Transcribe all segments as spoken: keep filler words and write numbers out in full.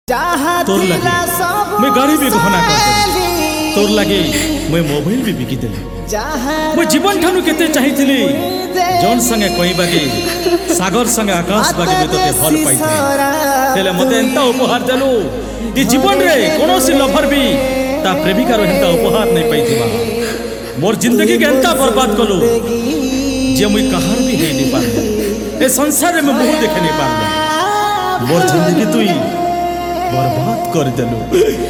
तोर लगे मैं गाड़ी भी बहना कर तोर लगे मैं मोबाइल भी बिकी देली मैं जीवन ठानु केते चाहिथिली जौन संगे कोई बागे सागर संगे आकाश बागे में तोते भल पाइथे तेले मते एंता उपहार देलु ए जीवन रे कोनोसी लभर भी ता प्रेमिका रो एंता उपहार नहीं पाइथिबा मोर जिंदगी के एंता बर्बाद कलु जे मुई कहार भी हे नहीं पारले ए संसार में मुंह देखे नहीं पारले मोर जिंदगी तुई बर्बाद कर देलु।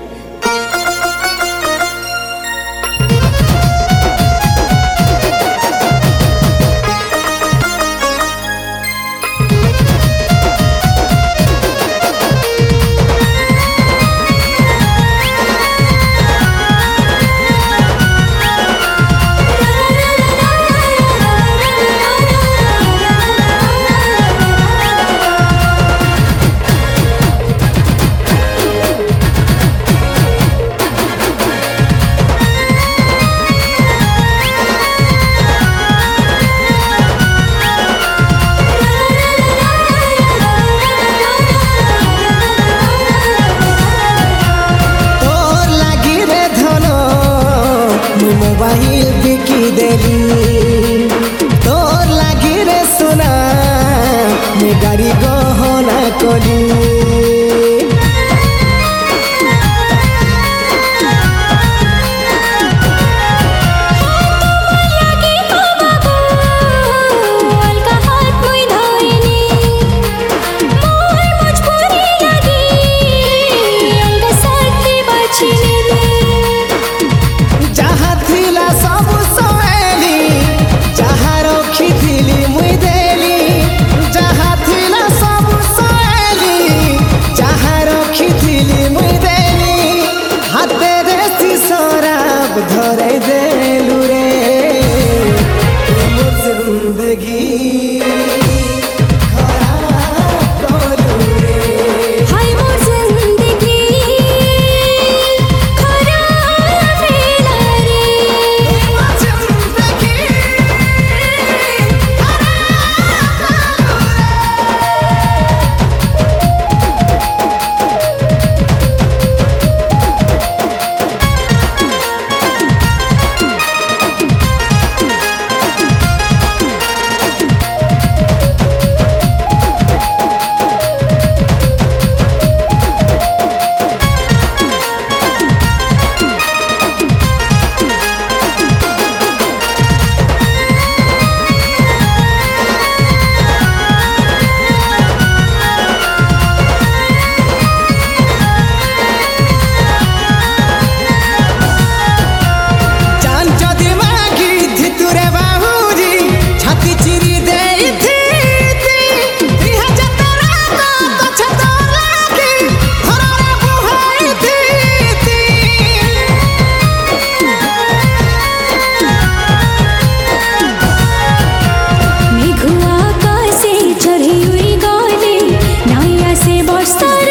मोबाइल बिकी देली तोर लागी रे सोना मैं गाड़ी गहना कली धरे देलू रे जिंदगी से चढ़ी हुई गाने नाया से बरसा